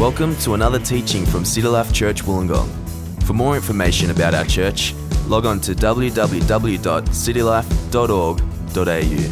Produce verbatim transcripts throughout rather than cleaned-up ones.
Welcome to another teaching from City Life Church Wollongong. For more information about our church, log on to w w w dot city life dot org dot a u.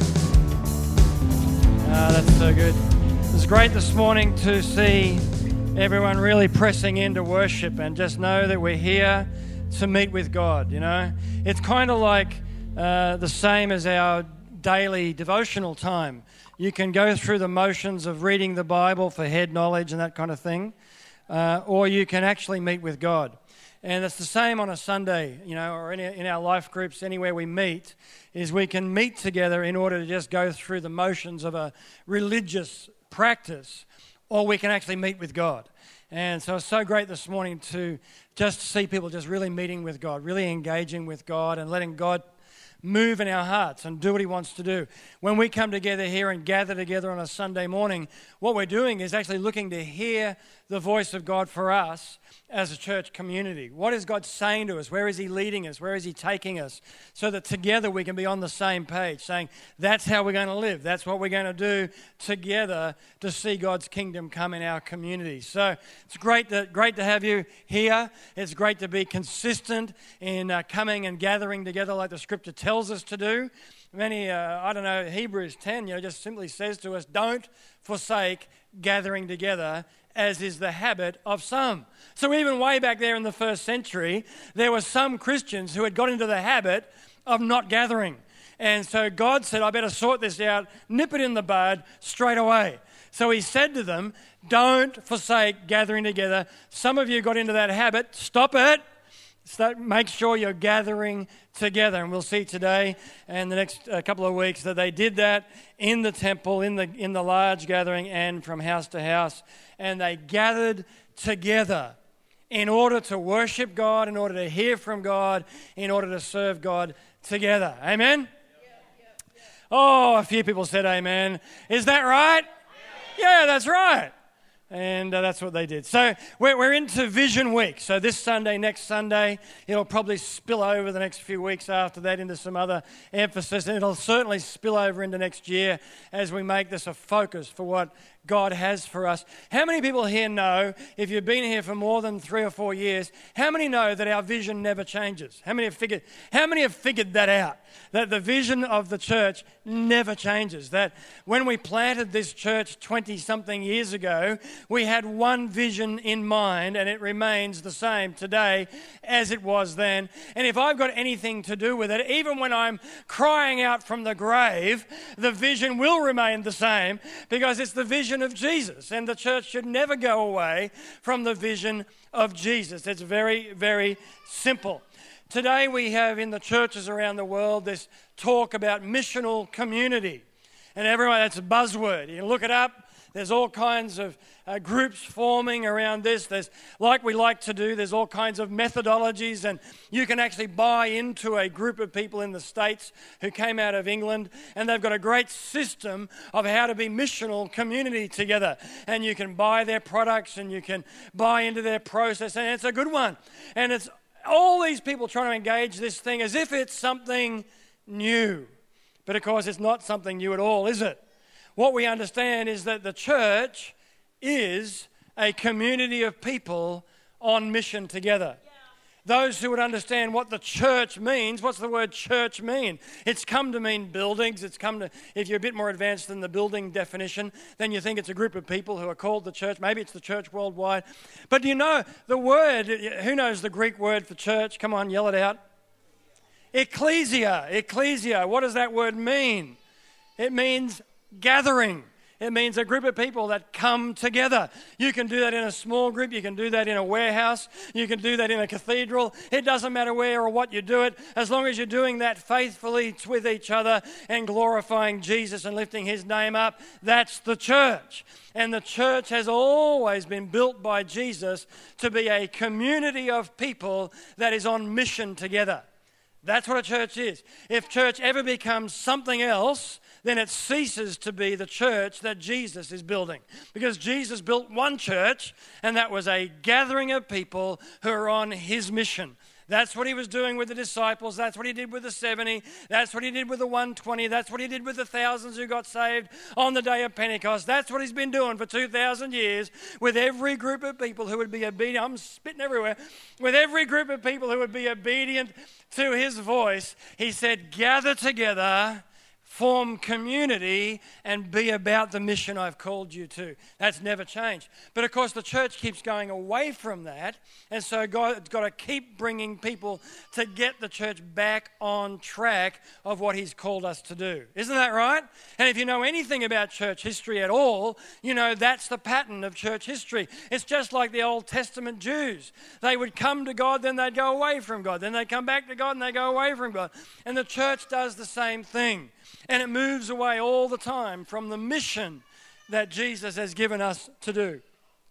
Ah, that's so good. It's great this morning to see everyone really pressing into worship and just know that we're here to meet with God, you know. It's kind of like uh, the same as our daily devotional time. You can go through the motions of reading the Bible for head knowledge and that kind of thing, uh, or you can actually meet with God. And it's the same on a Sunday, you know, or in, in our life groups, anywhere we meet, is we can meet together in order to just go through the motions of a religious practice, or we can actually meet with God. And so it's so great this morning to just see people just really meeting with God, really engaging with God and letting God move in our hearts and do what he wants to do. When we come together here and gather together on a Sunday morning, what we're doing is actually looking to hear the voice of God for us as a church community. What is God saying to us? Where is he leading us? Where is he taking us? So that together we can be on the same page, saying that's how we're going to live. That's what we're going to do together to see God's kingdom come in our community. So it's great to, great to have you here. It's great to be consistent in uh, coming and gathering together like the scripture tells us to do. Many, uh, I don't know, Hebrews ten, you know, just simply says to us, don't forsake gathering together, as is the habit of some. So even way back there in the first century, there were some Christians who had got into the habit of not gathering. And so God said, I better sort this out, nip it in the bud straight away. So he said to them, don't forsake gathering together. Some of you got into that habit. Stop it. So make sure you're gathering together. And we'll see today and the next uh, couple of weeks that they did that in the temple, in the in the large gathering and from house to house. And they gathered together in order to worship God, in order to hear from God, in order to serve God together. Amen? Yeah, yeah, yeah. Oh, a few people said amen. Is that right? Yeah, yeah, that's right. And uh, that's what they did. So we're, we're into Vision Week. So this Sunday, next Sunday, it'll probably spill over the next few weeks after that into some other emphasis. And it'll certainly spill over into next year as we make this a focus for what God has for us. How many people here know, if you've been here for more than three or four years, how many know that our vision never changes? How many have figured, how many have figured that out? That the vision of the church never changes. That when we planted this church twenty-something years ago, we had one vision in mind, and it remains the same today as it was then. And if I've got anything to do with it, even when I'm crying out from the grave, the vision will remain the same because it's the vision of Jesus, and the church should never go away from the vision of Jesus. It's very, very simple. Today we have in the churches around the world this talk about missional community, and everyone, that's a buzzword. You can look it up. There's all kinds of uh, groups forming around this. There's, like we like to do, there's all kinds of methodologies, and you can actually buy into a group of people in the States who came out of England, and they've got a great system of how to be missional community together. And you can buy their products, and you can buy into their process, and it's a good one. And it's all these people trying to engage this thing as if it's something new. But of course, it's not something new at all, is it? What we understand is that the church is a community of people on mission together. Yeah. Those who would understand what the church means, what's the word church mean? It's come to mean buildings. It's come to, if you're a bit more advanced than the building definition, then you think it's a group of people who are called the church. Maybe it's the church worldwide. But do you know the word, who knows the Greek word for church? Come on, yell it out. Ecclesia, ecclesia. What does that word mean? It means gathering. It means a group of people that come together. You can do that in a small group. You can do that in a warehouse. You can do that in a cathedral. It doesn't matter where or what you do it. As long as you're doing that faithfully with each other and glorifying Jesus and lifting his name up, that's the church. And the church has always been built by Jesus to be a community of people that is on mission together. That's what a church is. If church ever becomes something else, then it ceases to be the church that Jesus is building. Because Jesus built one church, and that was a gathering of people who are on his mission. That's what he was doing with the disciples. That's what he did with the seventy. That's what he did with the one hundred twenty. That's what he did with the thousands who got saved on the day of Pentecost. That's what he's been doing for two thousand years with every group of people who would be obedient. I'm spitting everywhere. With every group of people who would be obedient to his voice, he said, gather together, form community, and be about the mission I've called you to. That's never changed. But of course, the church keeps going away from that, and so God's got to keep bringing people to get the church back on track of what he's called us to do. Isn't that right? And if you know anything about church history at all, you know that's the pattern of church history. It's just like the Old Testament Jews. They would come to God, then they'd go away from God. Then they'd come back to God, and they go away from God. And the church does the same thing. And it moves away all the time from the mission that Jesus has given us to do.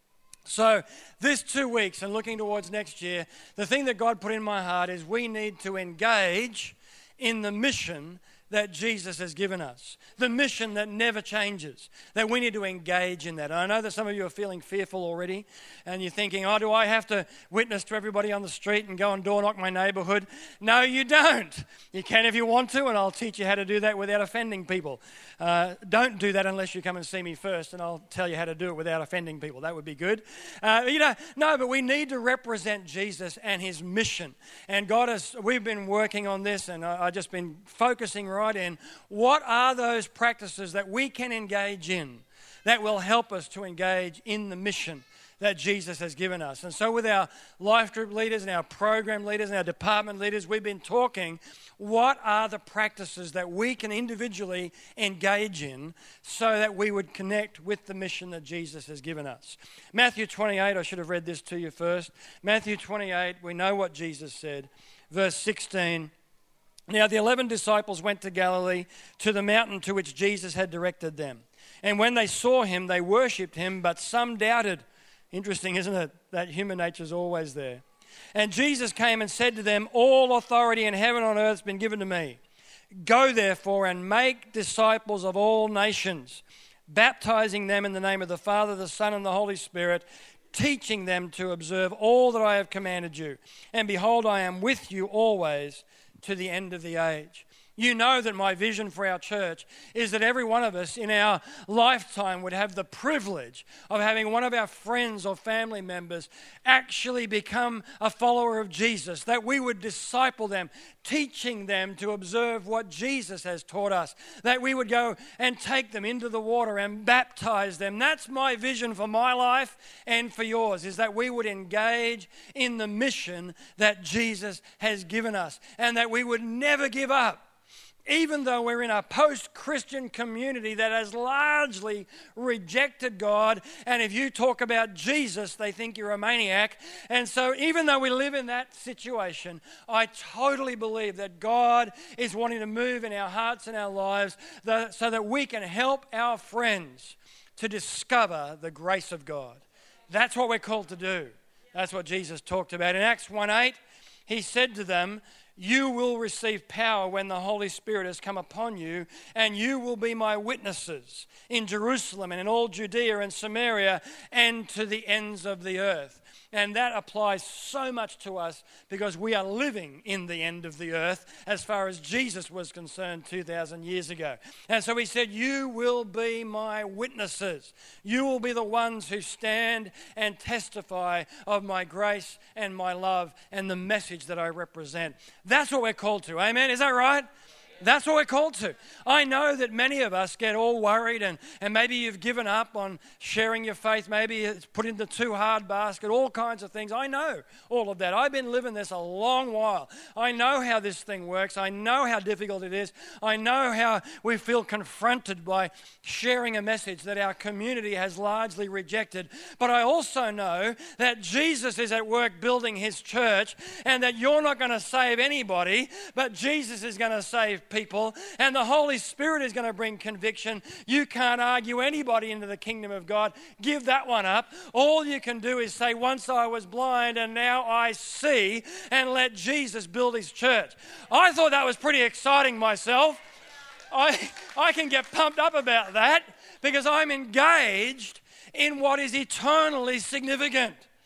So this two weeks and looking towards next year, the thing that God put in my heart is we need to engage in the mission that Jesus has given us. The mission that never changes, that we need to engage in that. And I know that some of you are feeling fearful already, and you're thinking, oh, do I have to witness to everybody on the street and go and door knock my neighborhood? No, you don't. You can if you want to, and I'll teach you how to do that without offending people. Uh, don't do that unless you come and see me first, and I'll tell you how to do it without offending people. That would be good. Uh, you know, no, but we need to represent Jesus and his mission. And God has, we've been working on this, and I, I've just been focusing right in what are those practices that we can engage in that will help us to engage in the mission that Jesus has given us. And so with our life group leaders and our program leaders and our department leaders, we've been talking what are the practices that we can individually engage in so that we would connect with the mission that Jesus has given us. Matthew twenty-eight, I should have read this to you first. Matthew twenty-eight, we know what Jesus said. Verse sixteen, now the eleven disciples went to Galilee, to the mountain to which Jesus had directed them. And when they saw him, they worshipped him, but some doubted. Interesting, isn't it, that human nature is always there. And Jesus came and said to them, all authority in heaven and on earth has been given to me. Go therefore and make disciples of all nations, baptizing them in the name of the Father, the Son, and the Holy Spirit, teaching them to observe all that I have commanded you. And behold, I am with you always, to the end of the age. You know that my vision for our church is that every one of us in our lifetime would have the privilege of having one of our friends or family members actually become a follower of Jesus, that we would disciple them, teaching them to observe what Jesus has taught us, that we would go and take them into the water and baptize them. That's my vision for my life and for yours, is that we would engage in the mission that Jesus has given us and that we would never give up. Even though we're in a post-Christian community that has largely rejected God, and if you talk about Jesus, they think you're a maniac. And so even though we live in that situation, I totally believe that God is wanting to move in our hearts and our lives so that we can help our friends to discover the grace of God. That's what we're called to do. That's what Jesus talked about. In Acts one eight, he said to them, you will receive power when the Holy Spirit has come upon you, and you will be my witnesses in Jerusalem and in all Judea and Samaria and to the ends of the earth. And that applies so much to us because we are living in the end of the earth as far as Jesus was concerned two thousand years ago. And so he said, you will be my witnesses. You will be the ones who stand and testify of my grace and my love and the message that I represent. That's what we're called to. Amen? Is that right? That's what we're called to. I know that many of us get all worried and, and maybe you've given up on sharing your faith. Maybe it's put in the too hard basket, all kinds of things. I know all of that. I've been living this a long while. I know how this thing works. I know how difficult it is. I know how we feel confronted by sharing a message that our community has largely rejected. But I also know that Jesus is at work building his church and that you're not going to save anybody, but Jesus is going to save people, and the Holy Spirit is going to bring conviction. You can't argue anybody into the kingdom of God. Give that one up. All you can do is say, once I was blind and now I see, and let Jesus build his church. I thought that was pretty exciting myself. I, I can get pumped up about that because I'm engaged in what is eternally significant.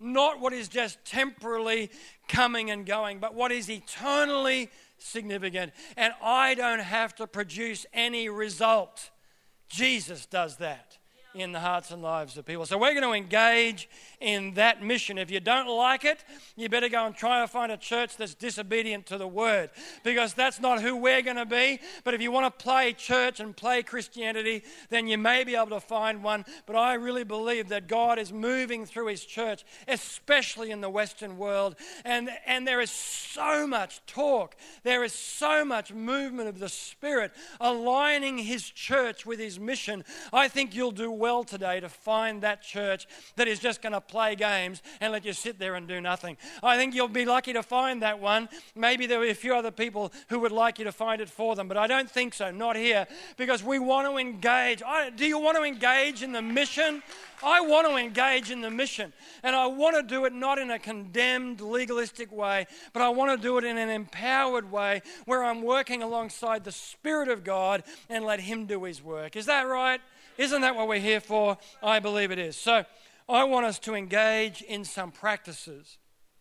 not what is just temporarily coming and going, but what is eternally significant. And I don't have to produce any result. Jesus does that in the hearts and lives of people. So we're going to engage in that mission. If you don't like it, you better go and try to find a church that's disobedient to the word, because that's not who we're going to be. But if you want to play church and play Christianity, then you may be able to find one. But I really believe that God is moving through his church, especially in the Western world. And, and there is so much talk. There is so much movement of the Spirit aligning his church with his mission. I think you'll do well today to find that church that is just going to play games and let you sit there and do nothing. I think you'll be lucky to find that one. Maybe there will be a few other people who would like you to find it for them, but I don't think so, not here, because we want to engage. I, do you want to engage in the mission? I want to engage in the mission, and I want to do it not in a condemned, legalistic way, but I want to do it in an empowered way where I'm working alongside the Spirit of God and let him do his work. Is that right? Isn't that what we're here for? I believe it is. So I want us to engage in some practices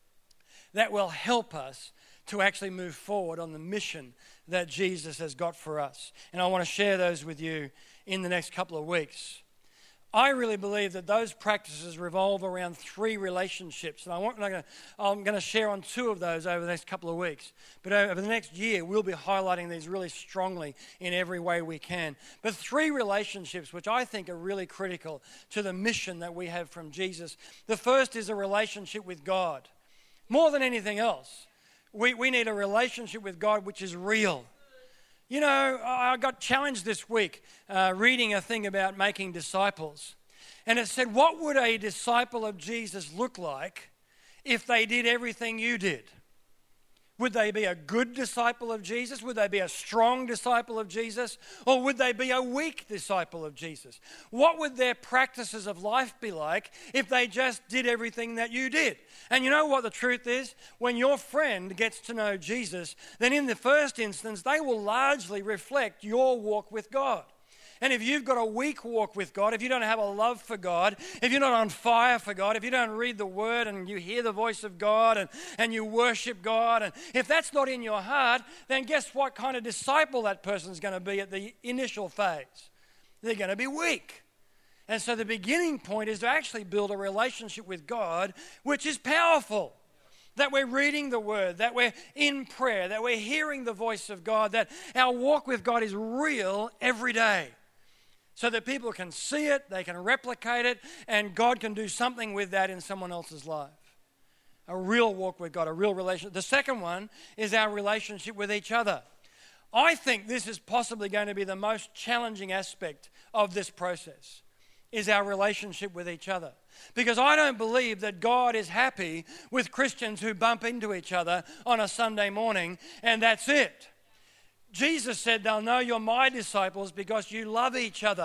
that will help us to actually move forward on the mission that Jesus has got for us. And I want to share those with you in the next couple of weeks. I really believe that those practices revolve around three relationships. And I want, I'm going to, I'm going to share on two of those over the next couple of weeks. But over the next year, we'll be highlighting these really strongly in every way we can. But three relationships which I think are really critical to the mission that we have from Jesus. The first is a relationship with God. More than anything else, we, we need a relationship with God which is real. You know, I got challenged this week uh, reading a thing about making disciples. And it said, what would a disciple of Jesus look like if they did everything you did? Would they be a good disciple of Jesus? Would they be a strong disciple of Jesus? Or would they be a weak disciple of Jesus? What would their practices of life be like if they just did everything that you did? And you know what the truth is? When your friend gets to know Jesus, then in the first instance, they will largely reflect your walk with God. And if you've got a weak walk with God, if you don't have a love for God, if you're not on fire for God, if you don't read the Word and you hear the voice of God and, and you worship God, and if that's not in your heart, then guess what kind of disciple that person's going to be at the initial phase? They're going to be weak. And so the beginning point is to actually build a relationship with God which is powerful. That we're reading the Word, that we're in prayer, that we're hearing the voice of God, that our walk with God is real every day. So that people can see it, they can replicate it, and God can do something with that in someone else's life. A real walk with God, a real relationship. The second one is our relationship with each other. I think this is possibly going to be the most challenging aspect of this process, is our relationship with each other. Because I don't believe that God is happy with Christians who bump into each other on a Sunday morning and that's it. Jesus said, they'll know you're my disciples because you love each other.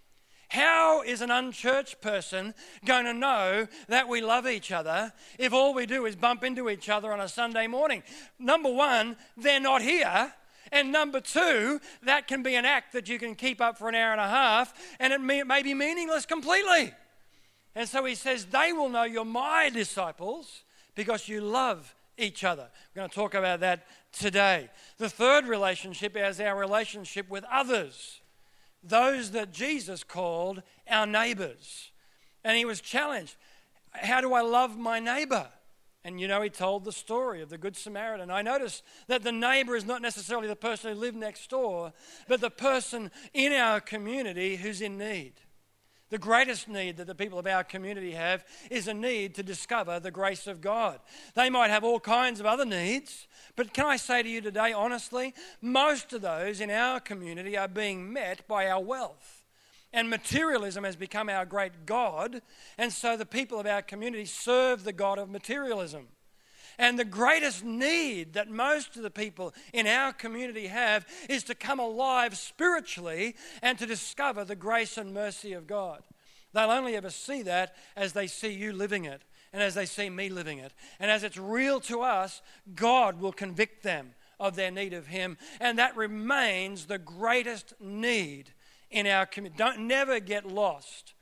How is an unchurched person going to know that we love each other if all we do is bump into each other on a Sunday morning? Number one, they're not here. And number two, that can be an act that you can keep up for an hour and a half and it may, it may be meaningless completely. And so he says, they will know you're my disciples because you love each other. We're going to talk about that today. The third relationship is our relationship with others, those that Jesus called our neighbors. And he was challenged, how do I love my neighbor? And you know, he told the story of the Good Samaritan. I noticed that the neighbor is not necessarily the person who lived next door, but the person in our community who's in need. The greatest need that the people of our community have is a need to discover the grace of God. They might have all kinds of other needs, but can I say to you today, honestly, most of those in our community are being met by our wealth. And materialism has become our great God, and so the people of our community serve the God of materialism. And the greatest need that most of the people in our community have is to come alive spiritually and to discover the grace and mercy of God. They'll only ever see that as they see you living it and as they see me living it. And as it's real to us, God will convict them of their need of Him. And that remains the greatest need in our community. Don't never get lost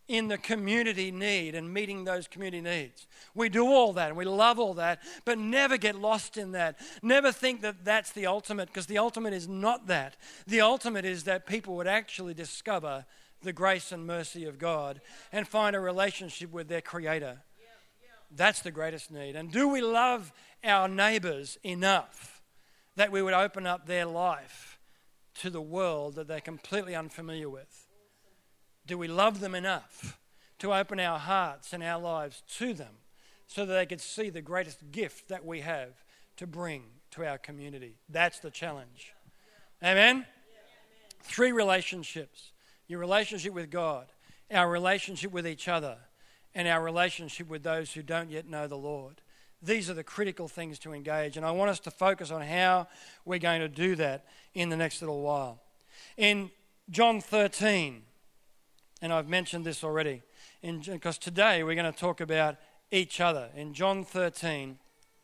in the community need and meeting those community needs. We do all that and we love all that, but never get lost in that. Never think that that's the ultimate, because the ultimate is not that. The ultimate is that people would actually discover the grace and mercy of God and find a relationship with their Creator. That's the greatest need. And do we love our neighbours enough that we would open up their life to the world that they're completely unfamiliar with? Do we love them enough to open our hearts and our lives to them so that they could see the greatest gift that we have to bring to our community? That's the challenge. Amen? Three relationships. Your relationship with God, our relationship with each other, and our relationship with those who don't yet know the Lord. These are the critical things to engage, and I want us to focus on how we're going to do that in the next little while. In John thirteen, and I've mentioned this already, in, because today we're going to talk about each other. In John thirteen,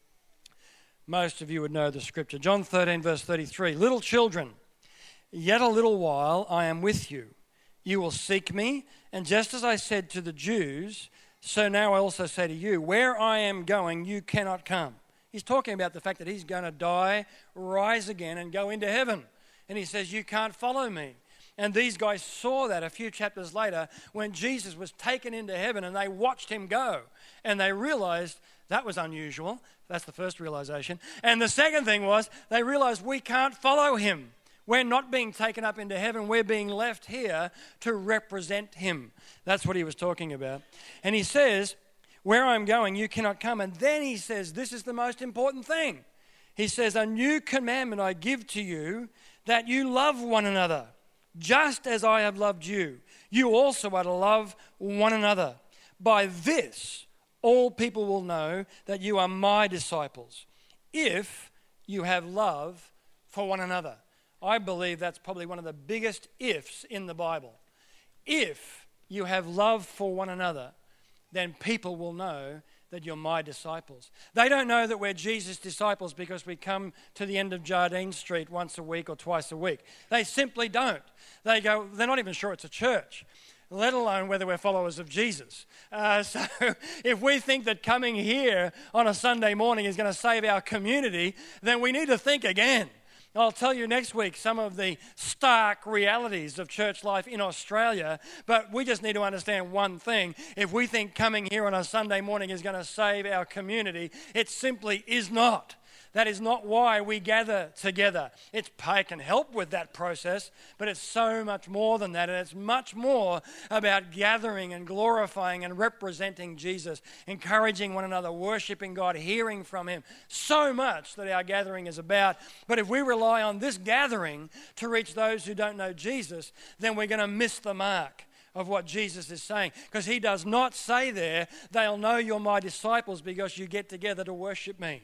most of you would know the scripture. John thirteen, verse thirty-three, little children, yet a little while I am with you. You will seek me, and just as I said to the Jews, so now I also say to you, where I am going, you cannot come. He's talking about the fact that he's going to die, rise again, and go into heaven. And he says, you can't follow me. And these guys saw that a few chapters later when Jesus was taken into heaven and they watched him go. And they realized that was unusual. That's the first realization. And the second thing was they realized we can't follow him. We're not being taken up into heaven. We're being left here to represent him. That's what he was talking about. And he says, where I'm going, you cannot come. And then he says, this is the most important thing. He says, a new commandment I give to you, that you love one another, just as I have loved you. You also are to love one another. By this, all people will know that you are my disciples, if you have love for one another. I believe that's probably one of the biggest ifs in the Bible. If you have love for one another, then people will know that you're my disciples. They don't know that we're Jesus' disciples because we come to the end of Jardine Street once a week or twice a week. They simply don't. They go, they're not even sure it's a church, let alone whether we're followers of Jesus. Uh, so if we think that coming here on a Sunday morning is going to save our community, then we need to think again. I'll tell you next week some of the stark realities of church life in Australia, but we just need to understand one thing. If we think coming here on a Sunday morning is going to save our community, it simply is not. That is not why we gather together. It's it can help with that process, but it's so much more than that, and it's much more about gathering and glorifying and representing Jesus, encouraging one another, worshiping God, hearing from him. So much that our gathering is about. But if we rely on this gathering to reach those who don't know Jesus, then we're going to miss the mark of what Jesus is saying, because he does not say there, they'll know you're my disciples because you get together to worship me.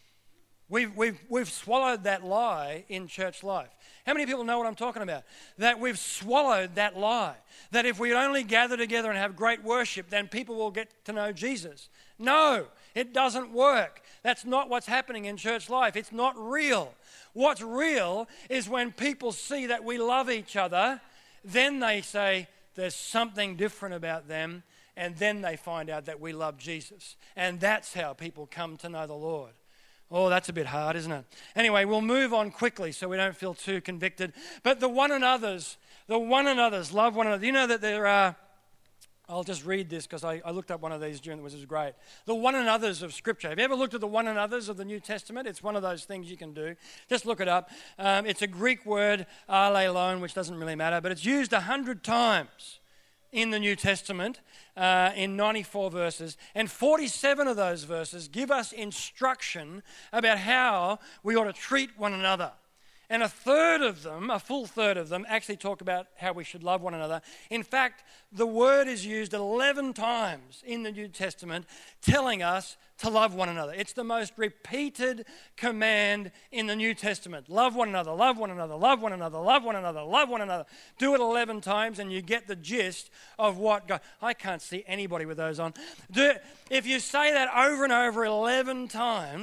We've, we've, we've swallowed that lie in church life. How many people know what I'm talking about? That we've swallowed that lie. That if we only gather together and have great worship, then people will get to know Jesus. No, it doesn't work. That's not what's happening in church life. It's not real. What's real is when people see that we love each other, then they say there's something different about them, and then they find out that we love Jesus. And that's how people come to know the Lord. Oh, that's a bit hard, isn't it? Anyway, we'll move on quickly so we don't feel too convicted. But the one another's, the one another's, love one another. You know that there are, I'll just read this because I, I looked up one of these during, which was great. The one another's of Scripture. Have you ever looked at the one another's of the New Testament? It's one of those things you can do. Just look it up. Um, it's a Greek word, alelon, which doesn't really matter, but it's used a hundred times in the New Testament, uh, in ninety-four verses, and forty-seven of those verses give us instruction about how we ought to treat one another. And a third of them, a full third of them, actually talk about how we should love one another. In fact, the word is used eleven times in the New Testament telling us to love one another. It's the most repeated command in the New Testament. Love one another, love one another, love one another, love one another, love one another. Do it eleven times and you get the gist of what God... I can't see anybody with those on. Do, if you say that over and over eleven times,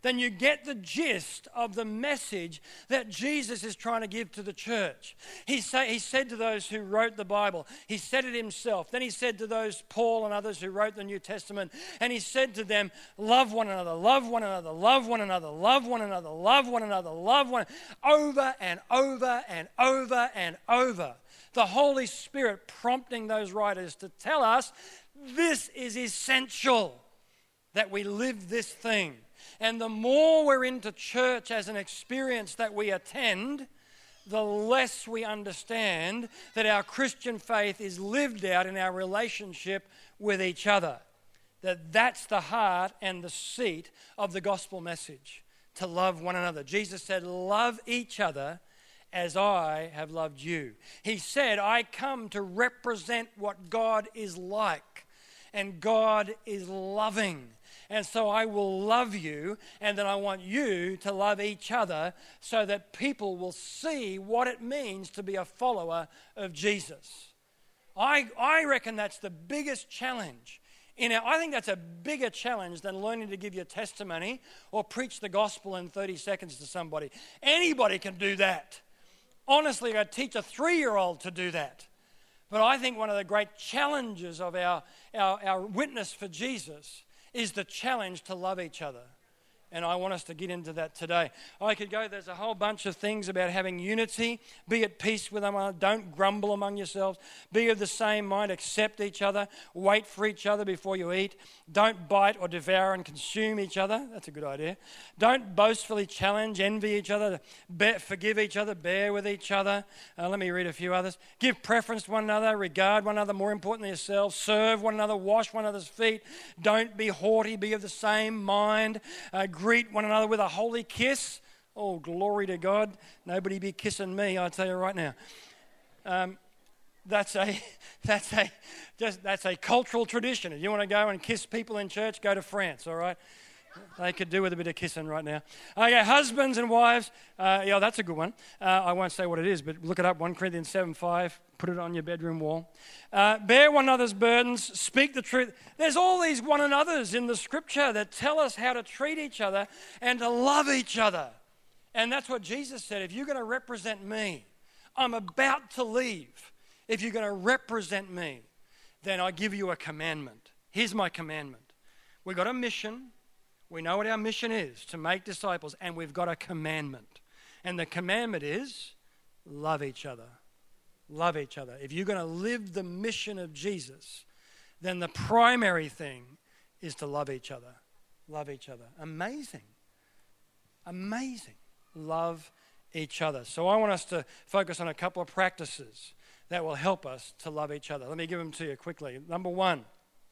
then you get the gist of the message that Jesus is trying to give to the church. He, say, he said to those who wrote the Bible, he said it himself. Then he said to those, Paul and others who wrote the New Testament, and he said to them, love one another, love one another, love one another, love one another, love one another, love one another, over and over and over and over. The Holy Spirit prompting those writers to tell us this is essential, that we live this thing. And the more we're into church as an experience that we attend, the less we understand that our Christian faith is lived out in our relationship with each other. That that's the heart and the seat of the gospel message, to love one another. Jesus said, love each other as I have loved you. He said, I come to represent what God is like, and God is loving. And so I will love you, and then I want you to love each other so that people will see what it means to be a follower of Jesus. I, I reckon that's the biggest challenge. In our, I think that's a bigger challenge than learning to give your testimony or preach the gospel in thirty seconds to somebody. Anybody can do that. Honestly, I'd teach a three-year-old to do that. But I think one of the great challenges of our, our, our witness for Jesus is the challenge to love each other. And I want us to get into that today. I could go, there's a whole bunch of things about having unity. Be at peace with one another. Don't grumble among yourselves. Be of the same mind. Accept each other. Wait for each other before you eat. Don't bite or devour and consume each other. That's a good idea. Don't boastfully challenge, envy each other. Bear, forgive each other. Bear with each other. Uh, let me read a few others. Give preference to one another. Regard one another more important than yourselves. Serve one another. Wash one another's feet. Don't be haughty. Be of the same mind. Uh, Greet one another with a holy kiss. Oh, glory to God. Nobody be kissing me, I tell you right now. Um, that's a that's a just that's a cultural tradition. If you want to go and kiss people in church, go to France, all right? They could do with a bit of kissing right now. Okay, husbands and wives. Uh, yeah, that's a good one. Uh, I won't say what it is, but look it up, First Corinthians seven five. Put it on your bedroom wall. Uh, bear one another's burdens. Speak the truth. There's all these one another's in the scripture that tell us how to treat each other and to love each other. And that's what Jesus said. If you're going to represent me, I'm about to leave. If you're going to represent me, then I give you a commandment. Here's my commandment. We've got a mission. We know what our mission is, to make disciples, and we've got a commandment. And the commandment is love each other. Love each other. If you're going to live the mission of Jesus, then the primary thing is to love each other. Love each other. Amazing. Amazing. Love each other. So I want us to focus on a couple of practices that will help us to love each other. Let me give them to you quickly. Number one,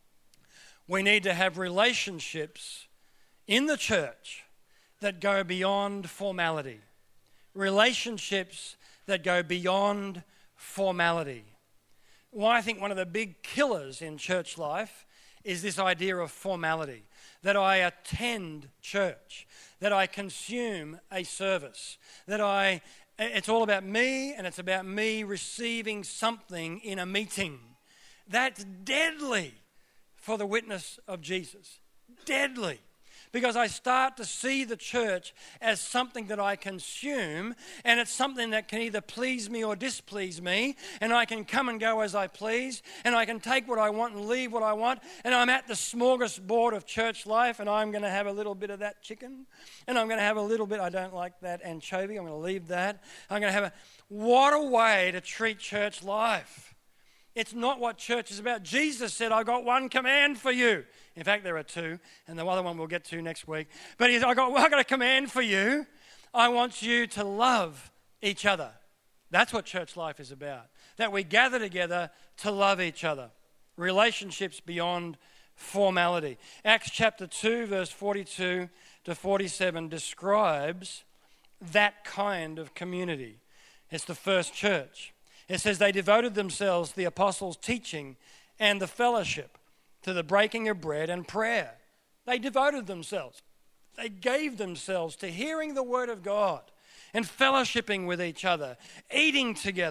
we need to have relationships in the church that go beyond formality. Relationships that go beyond formality. Well, I think one of the big killers in church life is this idea of formality, that I attend church, that I consume a service, that I, it's all about me and it's about me receiving something in a meeting. That's deadly for the witness of Jesus. Deadly. Because I start to see the church as something that I consume, and it's something that can either please me or displease me, and I can come and go as I please, and I can take what I want and leave what I want, and I'm at the smorgasbord of church life, and I'm going to have a little bit of that chicken, and I'm going to have a little bit, I don't like that anchovy, I'm going to leave that. I'm going to have a, what a way to treat church life. It's not what church is about. Jesus said, I've got one command for you. In fact, there are two, and the other one we'll get to next week. But he's, I got, I got a command for you. I want you to love each other. That's what church life is about. That we gather together to love each other. Relationships beyond formality. Acts chapter two, verse forty-two to forty-seven describes that kind of community. It's the first church. It says they devoted themselves to the apostles' teaching and the fellowship, to the breaking of bread and prayer. They devoted themselves. They gave themselves to hearing the word of God and fellowshipping with each other, eating together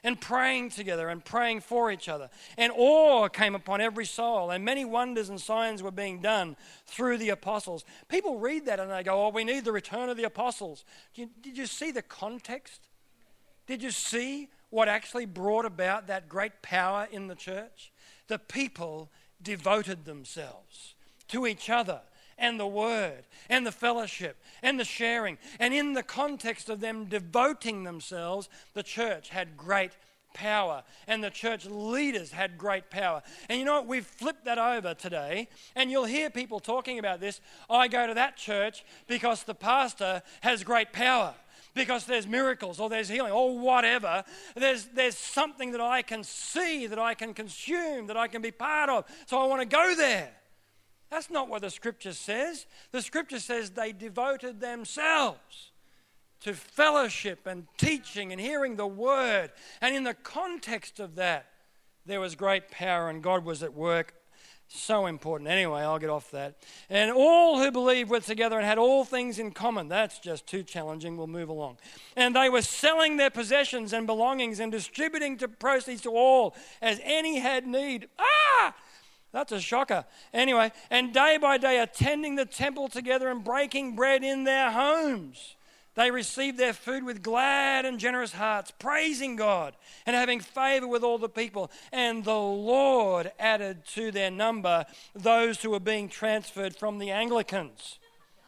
and praying together and praying for each other. And awe came upon every soul, and many wonders and signs were being done through the apostles. People read that and they go, oh, we need the return of the apostles. Did you, did you see the context? Did you see what actually brought about that great power in the church? The people devoted themselves to each other and the word and the fellowship and the sharing. And in the context of them devoting themselves, the church had great power and the church leaders had great power. And you know what? We've flipped that over today, and you'll hear people talking about this. I go to that church because the pastor has great power, because there's miracles or there's healing or whatever. There's, there's something that I can see, that I can consume, that I can be part of. So I want to go there. That's not what the scripture says. The scripture says they devoted themselves to fellowship and teaching and hearing the word. And in the context of that, there was great power and God was at work. So important. Anyway, I'll get off that. And all who believed were together and had all things in common. That's just too challenging. We'll move along. And they were selling their possessions and belongings and distributing the proceeds to all as any had need. Ah! That's a shocker. Anyway, and day by day attending the temple together and breaking bread in their homes. They received their food with glad and generous hearts, praising God and having favor with all the people. And the Lord added to their number those who were being transferred from the Anglicans.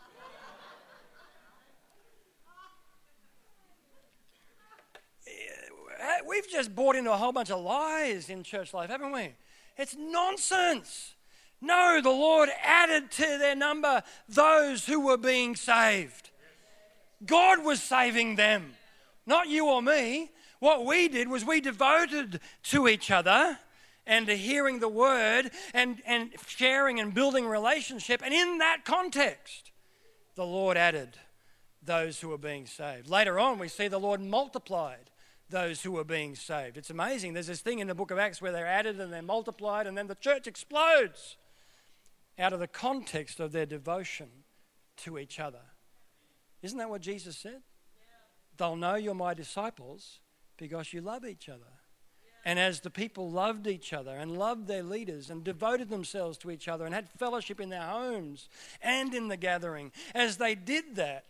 We've just bought into a whole bunch of lies in church life, haven't we? It's nonsense. No, the Lord added to their number those who were being saved. God was saving them, not you or me. What we did was we devoted to each other and to hearing the word and, and sharing and building relationship. And in that context, the Lord added those who were being saved. Later on, we see the Lord multiplied those who were being saved. It's amazing. There's this thing in the book of Acts where they're added and they're multiplied, and then the church explodes out of the context of their devotion to each other. Isn't that what Jesus said? Yeah. They'll know you're my disciples because you love each other. Yeah. And as the people loved each other and loved their leaders and devoted themselves to each other and had fellowship in their homes and in the gathering, as they did that,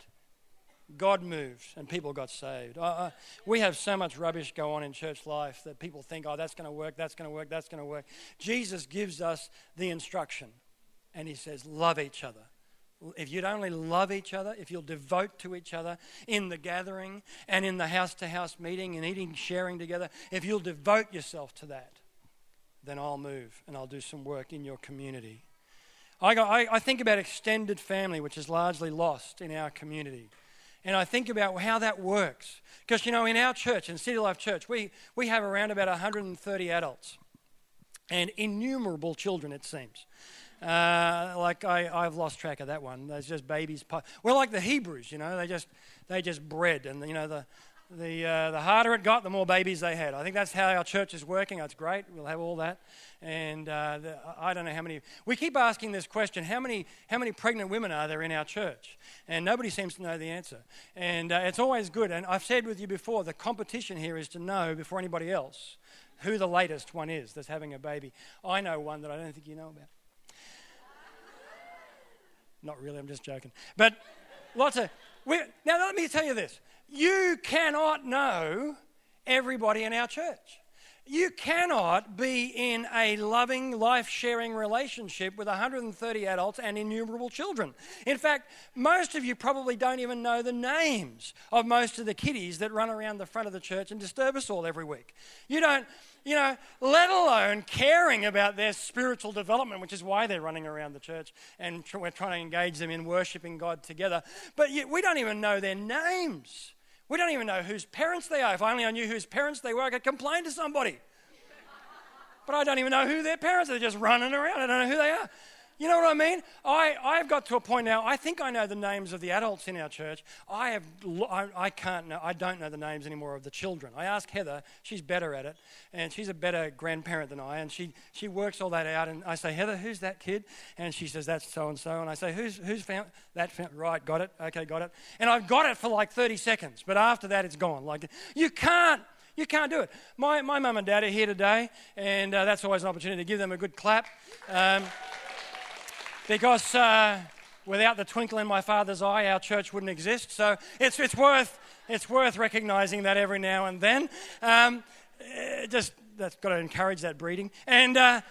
God moved and people got saved. Uh, uh, we have so much rubbish go on in church life that people think, oh, that's going to work, that's going to work, that's going to work. Jesus gives us the instruction and he says, love each other. If you'd only love each other, if you'll devote to each other in the gathering and in the house-to-house meeting and eating, sharing together, if you'll devote yourself to that, then I'll move and I'll do some work in your community. I, got, I, I think about extended family, which is largely lost in our community. And I think about how that works. Because, you know, in our church, in City Life Church, we, we have around about one hundred thirty adults and innumerable children, it seems. Uh, like I, I've lost track of that one. There's just babies. We're like the Hebrews, you know. They just they just bred, and you know the the uh, the harder it got, the more babies they had. I think that's how our church is working. It's great. We'll have all that, and uh, the, I don't know how many. We keep asking this question: how many how many pregnant women are there in our church? And nobody seems to know the answer. And uh, it's always good. And I've said with you before, the competition here is to know before anybody else who the latest one is that's having a baby. I know one that I don't think you know about. Not really, I'm just joking. But lots of... Now, let me tell you this. You cannot know everybody in our church. You cannot be in a loving, life-sharing relationship with one hundred thirty adults and innumerable children. In fact, most of you probably don't even know the names of most of the kiddies that run around the front of the church and disturb us all every week. You don't... You know, let alone caring about their spiritual development, which is why they're running around the church and tr- we're trying to engage them in worshiping God together. But yet we don't even know their names. We don't even know whose parents they are. If only I knew whose parents they were, I could complain to somebody. But I don't even know who their parents are. They're just running around. I don't know who they are. You know what I mean? I, I've got to a point now, I think I know the names of the adults in our church. I have, I, I can't know, I don't know the names anymore of the children. I ask Heather, she's better at it, and she's a better grandparent than I, and she, she works all that out, and I say, Heather, who's that kid? And she says, that's so-and-so, and I say, who's who's found that? Found? Right, got it, okay, got it. And I've got it for like thirty seconds, but after that it's gone. Like, you can't, You can't do it. My my mum and dad are here today, and uh, that's always an opportunity to give them a good clap. Um, because uh, without the twinkle in my father's eye, our church wouldn't exist. So it's it's worth it's worth recognising that every now and then. Um, just that's got to encourage that breeding. And uh,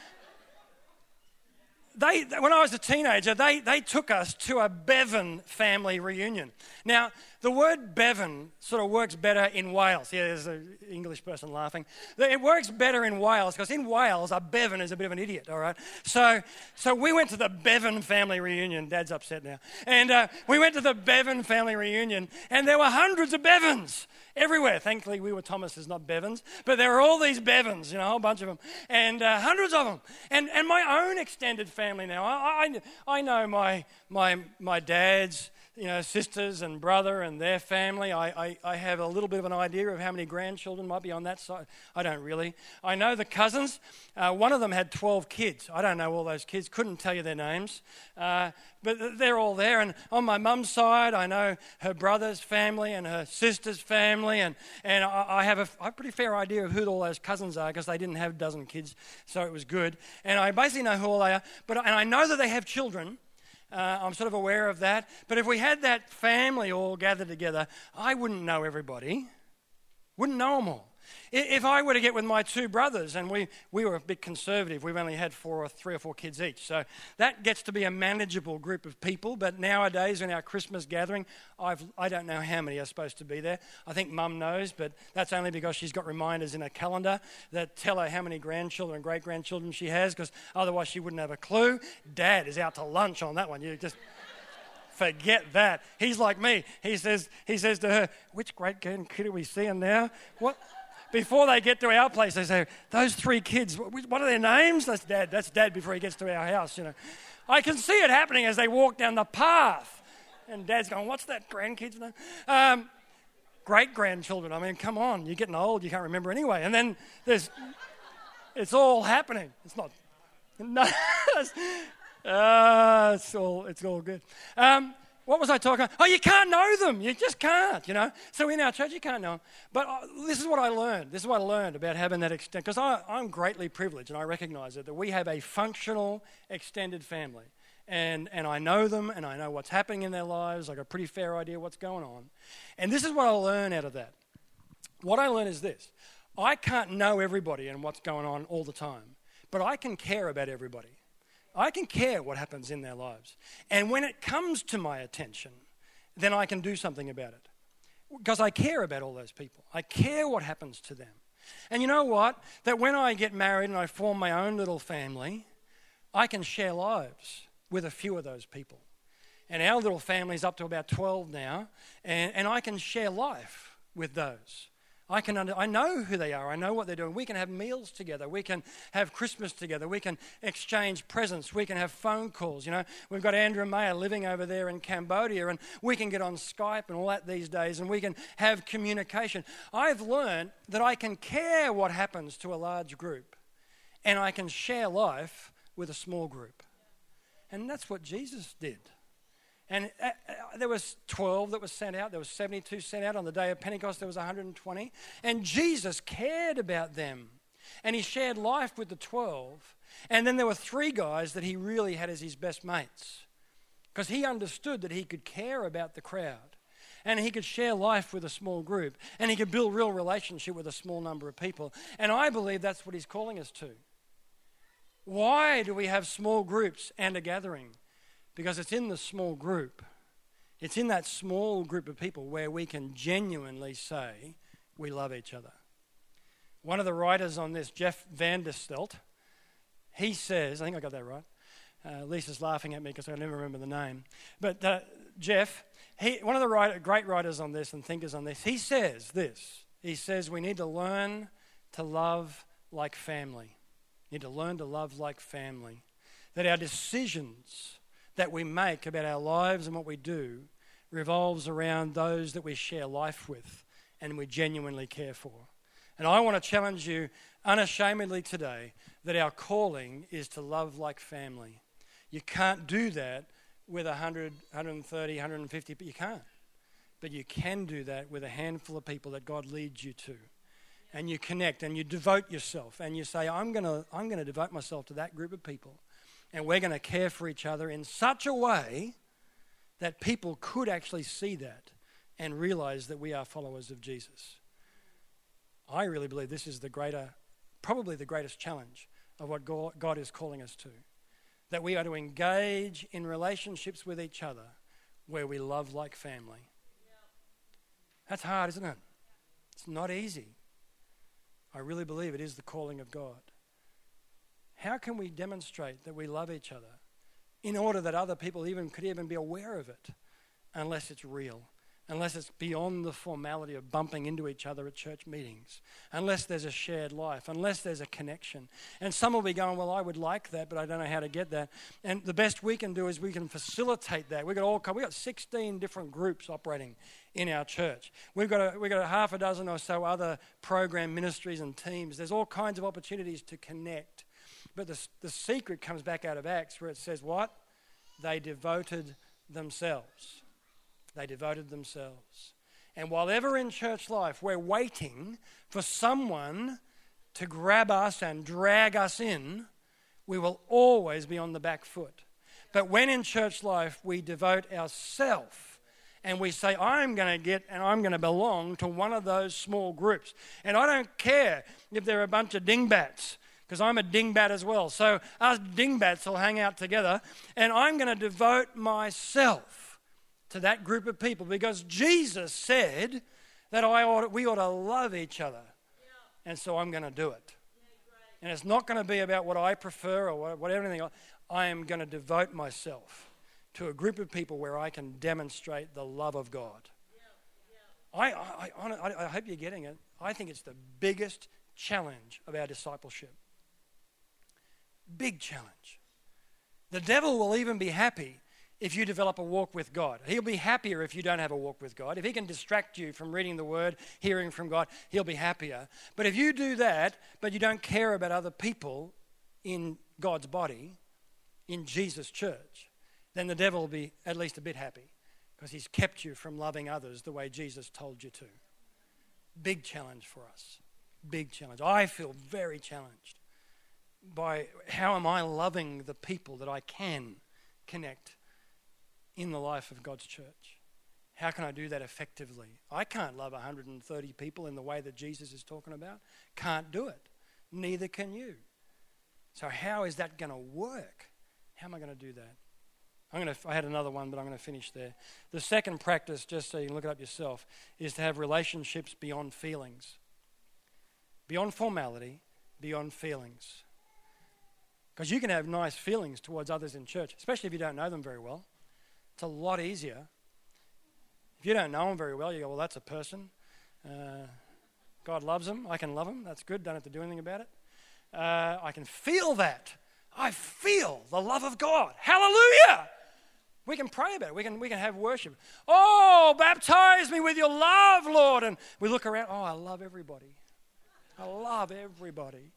they, when I was a teenager, they they took us to a Bevan family reunion. Now, the word Bevan sort of works better in Wales. Yeah, there's an English person laughing. It works better in Wales because in Wales, a Bevan is a bit of an idiot, all right? So so we went to the Bevan family reunion. Dad's upset now. And uh, we went to the Bevan family reunion, and there were hundreds of Bevans everywhere. Thankfully, we were Thomases, not Bevans. But there were all these Bevans, you know, a whole bunch of them, and uh, hundreds of them. And and my own extended family now, I I, I know my my my dad's, you know, sisters and brother and their family. I, I, I have a little bit of an idea of how many grandchildren might be on that side. I don't really. I know the cousins. Uh, one of them had twelve kids. I don't know all those kids. Couldn't tell you their names. Uh, but they're all there. And on my mum's side, I know her brother's family and her sister's family. And, and I, I have a, a pretty fair idea of who all those cousins are because they didn't have a dozen kids, so it was good. And I basically know who all they are. But, and I know that they have children. Uh, I'm sort of aware of that. But if we had that family all gathered together, I wouldn't know everybody. Wouldn't know them all. If I were to get with my two brothers, and we, we were a bit conservative, we've only had four or three or four kids each, so that gets to be a manageable group of people. But nowadays in our Christmas gathering, I've, I don't know how many are supposed to be there. I think Mum knows, but that's only because she's got reminders in her calendar that tell her how many grandchildren and great-grandchildren she has, because otherwise she wouldn't have a clue. Dad is out to lunch on that one. You just... forget that. He's like me. He says he says to her, which great kid are we seeing now? What? Before they get to our place, they say, those three kids, what are their names? That's Dad. That's Dad before he gets to our house, you know. I can see it happening as they walk down the path. And Dad's going, what's that grandkid's name? Um, great-grandchildren. I mean, come on. You're getting old. You can't remember anyway. And then there's, it's all happening. It's not, no. Uh, it's all it's all good. Um, what was I talking about? Oh, you can't know them. You just can't, you know. So in our church, you can't know them. But uh, this is what I learned. This is what I learned about having that extent. Because I'm greatly privileged, and I recognize it, that we have a functional, extended family. And, and I know them, and I know what's happening in their lives. I got a pretty fair idea what's going on. And this is what I learn out of that. What I learn is this. I can't know everybody and what's going on all the time. But I can care about everybody. I can care what happens in their lives. And when it comes to my attention, then I can do something about it. Because I care about all those people. I care what happens to them. And you know what? That when I get married and I form my own little family, I can share lives with a few of those people. And our little family's up to about twelve now, and, and I can share life with those. I can under, I know who they are. I know what they're doing. We can have meals together. We can have Christmas together. We can exchange presents. We can have phone calls. You know, we've got Andrew Mayer living over there in Cambodia, and we can get on Skype and all that these days, and we can have communication. I've learned that I can care what happens to a large group, and I can share life with a small group. And that's what Jesus did. And uh, uh, there was twelve that was sent out. There was seventy-two sent out. On the day of Pentecost, there was one hundred twenty. And Jesus cared about them. And he shared life with the twelve. And then there were three guys that he really had as his best mates. Because he understood that he could care about the crowd. And he could share life with a small group. And he could build real relationship with a small number of people. And I believe that's what he's calling us to. Why do we have small groups and a gathering? Because it's in the small group, it's in that small group of people where we can genuinely say we love each other. One of the writers on this, Jeff Vanderstelt, he says, I think I got that right. Uh, Lisa's laughing at me because I never remember the name. But uh, Jeff, he, one of the writer, great writers on this and thinkers on this, he says this. He says we need to learn to love like family. We need to learn to love like family. That our decisions that we make about our lives and what we do revolves around those that we share life with and we genuinely care for. And I want to challenge you unashamedly today that our calling is to love like family. You can't do that with one hundred, one hundred thirty, one hundred fifty, but you can't. But you can do that with a handful of people that God leads you to. and you connect and you devote yourself and you say, I'm going to I'm going to devote myself to that group of people, and we're going to care for each other in such a way that people could actually see that and realize that we are followers of Jesus. I really believe this is the greater, probably the greatest challenge of what God is calling us to, that we are to engage in relationships with each other where we love like family. That's hard, isn't it? It's not easy. I really believe it is the calling of God. How can we demonstrate that we love each other in order that other people even could even be aware of it, unless it's real, unless it's beyond the formality of bumping into each other at church meetings, unless there's a shared life, unless there's a connection. And some will be going, well, I would like that, but I don't know how to get that. And the best we can do is we can facilitate that. We've got all we've got sixteen different groups operating in our church. We've got a, we've got a half a dozen or so other program ministries and teams. There's all kinds of opportunities to connect. But the, the secret comes back out of Acts, where it says what? They devoted themselves. They devoted themselves. And while ever in church life we're waiting for someone to grab us and drag us in, we will always be on the back foot. But when in church life we devote ourselves and we say, I'm going to get and I'm going to belong to one of those small groups. And I don't care if they're a bunch of dingbats, because I'm a dingbat as well. So us dingbats will hang out together, and I'm going to devote myself to that group of people, because Jesus said that I ought, we ought to love each other. Yeah. And so I'm going to do it. Yeah, and it's not going to be about what I prefer or whatever anything else. I am going to devote myself to a group of people where I can demonstrate the love of God. Yeah, yeah. I, I, I, I hope you're getting it. I think it's the biggest challenge of our discipleship. Big challenge. The devil will even be happy if you develop a walk with God. He'll be happier if you don't have a walk with God. If he can distract you from reading the Word, hearing from God, he'll be happier. But if you do that, but you don't care about other people in God's body, in Jesus' church, then the devil will be at least a bit happy, because he's kept you from loving others the way Jesus told you to. Big challenge for us. Big challenge. I feel very challenged by how am I loving the people that I can connect in the life of God's church. How can I do that effectively? I can't love one hundred thirty people in the way that Jesus is talking about. Can't do it. Neither can you. So how is that going to work? How am I going to do that? I'm going to, I had another one, but I'm going to finish there. The second practice, just so you can look it up yourself, is to have relationships beyond feelings. Beyond formality, beyond feelings. Because you can have nice feelings towards others in church, especially if you don't know them very well. It's a lot easier. If you don't know them very well, you go, well, that's a person. Uh, God loves them. I can love them. That's good. Don't have to do anything about it. Uh, I can feel that. I feel the love of God. Hallelujah! We can pray about it. We can, we can have worship. Oh, baptize me with your love, Lord. And we look around. Oh, I love everybody. I love everybody.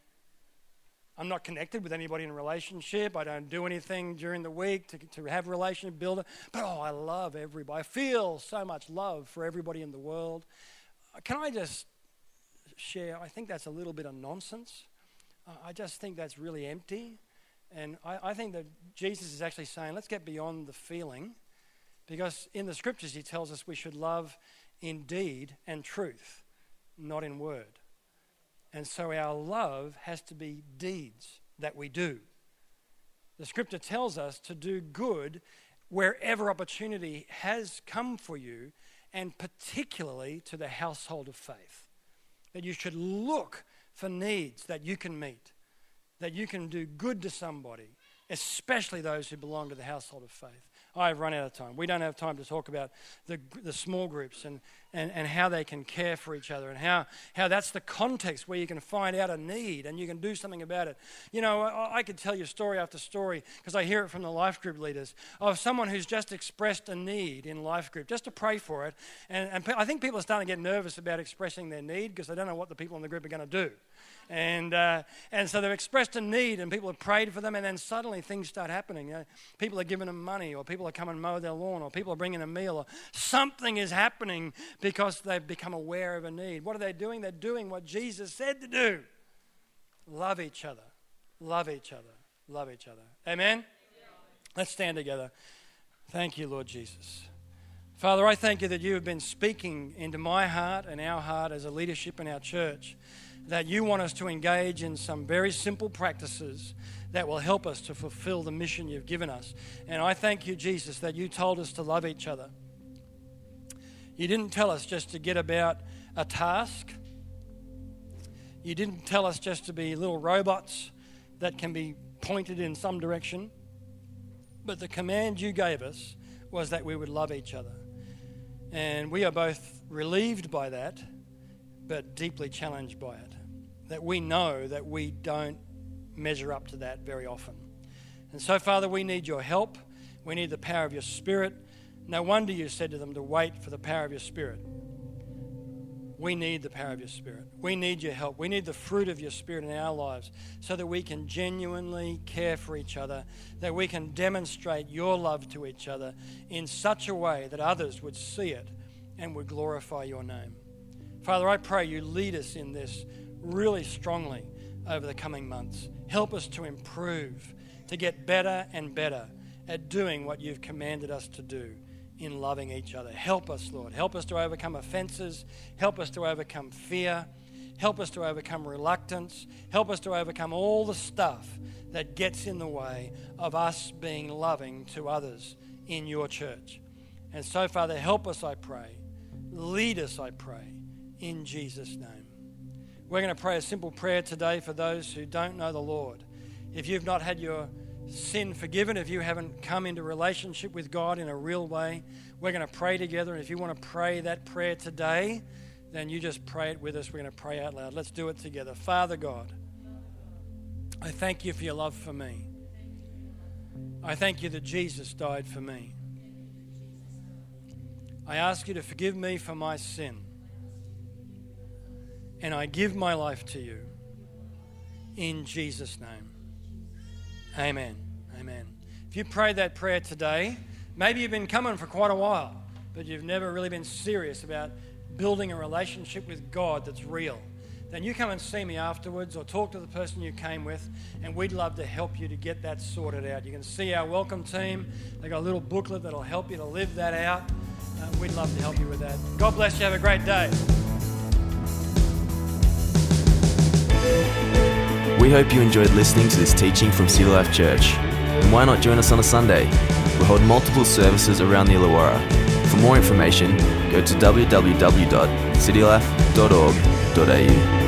I'm not connected with anybody in a relationship. I don't do anything during the week to, to have a relationship builder. But, oh, I love everybody. I feel so much love for everybody in the world. Can I just share? I think that's a little bit of nonsense. Uh, I just think that's really empty. And I, I think that Jesus is actually saying, let's get beyond the feeling. Because in the scriptures, he tells us we should love in deed and truth, not in word. And so our love has to be deeds that we do. The scripture tells us to do good wherever opportunity has come for you, and particularly to the household of faith. That you should look for needs that you can meet, that you can do good to somebody, especially those who belong to the household of faith. I've run out of time. We don't have time to talk about the the small groups and, and, and how they can care for each other, and how, how that's the context where you can find out a need and you can do something about it. You know, I, I could tell you story after story, because I hear it from the life group leaders, of someone who's just expressed a need in life group, just to pray for it. And, and I think people are starting to get nervous about expressing their need, because they don't know what the people in the group are going to do. And uh, and so they've expressed a need, and people have prayed for them, and then suddenly things start happening. You know, people are giving them money, or people are coming and mow their lawn, or people are bringing a meal, or something is happening because they've become aware of a need. What are they doing? They're doing what Jesus said to do. Love each other. Love each other. Love each other. Amen? Let's stand together. Thank you, Lord Jesus. Father, I thank you that you have been speaking into my heart and our heart as a leadership in our church, that you want us to engage in some very simple practices that will help us to fulfill the mission you've given us. And I thank you, Jesus, that you told us to love each other. You didn't tell us just to get about a task. You didn't tell us just to be little robots that can be pointed in some direction. But the command you gave us was that we would love each other. And we are both relieved by that, but deeply challenged by it. That we know that we don't measure up to that very often. And so, Father, we need your help. We need the power of your Spirit. No wonder you said to them to wait for the power of your Spirit. We need the power of your Spirit. We need your help. We need the fruit of your Spirit in our lives so that we can genuinely care for each other, that we can demonstrate your love to each other in such a way that others would see it and would glorify your name. Father, I pray you lead us in this really strongly over the coming months. Help us to improve, to get better and better at doing what you've commanded us to do in loving each other. Help us, Lord. Help us to overcome offenses. Help us to overcome fear. Help us to overcome reluctance. Help us to overcome all the stuff that gets in the way of us being loving to others in your church. And so, Father, help us, I pray. Lead us, I pray, in Jesus' name. We're going to pray a simple prayer today for those who don't know the Lord. If you've not had your sin forgiven, if you haven't come into relationship with God in a real way, we're going to pray together. And if you want to pray that prayer today, then you just pray it with us. We're going to pray out loud. Let's do it together. Father God, I thank you for your love for me. I thank you that Jesus died for me. I ask you to forgive me for my sin. And I give my life to you. In Jesus' name. Amen. Amen. If you prayed that prayer today, maybe you've been coming for quite a while, but you've never really been serious about building a relationship with God that's real. Then you come and see me afterwards or talk to the person you came with, and we'd love to help you to get that sorted out. You can see our welcome team. They've got a little booklet that'll help you to live that out. Uh, we'd love to help you with that. God bless you. Have a great day. We hope you enjoyed listening to this teaching from City Life Church. And why not join us on a Sunday? We hold multiple services around the Illawarra. For more information, go to w w w dot city life dot org dot a u.